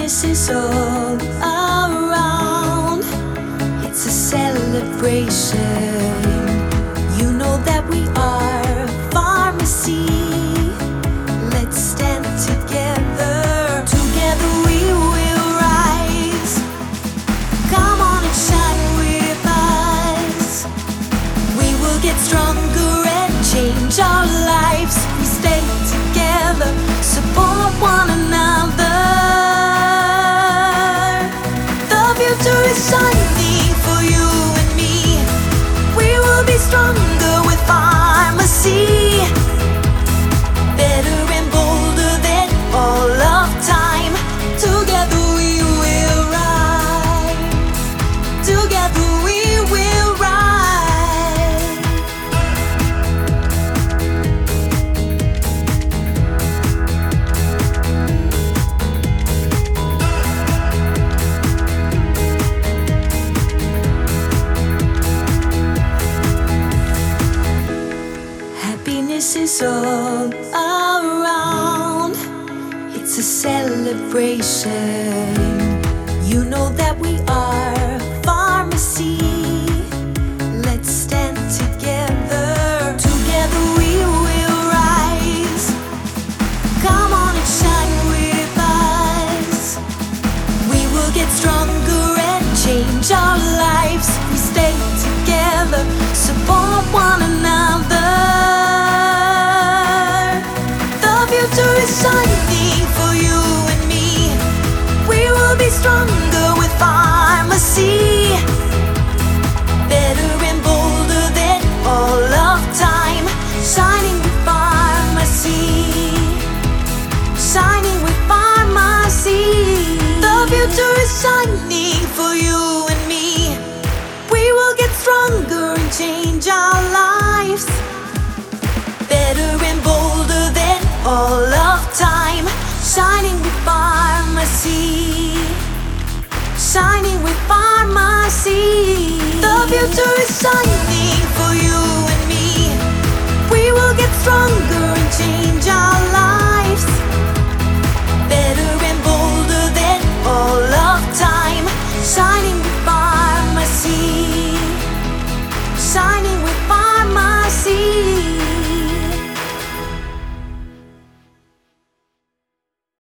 Happiness is all around. It's a celebration. You know that we are pharmacy. Let's stand together. Together we will rise. Come on and shine with us. We will get stronger and change our lives. We stay together, support one another. The future is shining for you and me. We will be stronger with pharmacy. Better and bolder than all of time. Together we will rise. Together we will rise. Happiness is all around. It's a celebration. You know that we are pharmacy. Let's stand together. Together we will rise. Come on and shine with us. We will get stronger and change our lives. We stay together, support one another. The future is shining for you and me. We will be stronger with pharmacy. Better and bolder than all of time. Shining with pharmacy. Shining with pharmacy. The future is shining for you and me. We will get stronger and change our lives. Better and bolder than all of time. Shining with pharmacy. Shining with pharmacy. The future is shining for you and me. We will get stronger and change our lives.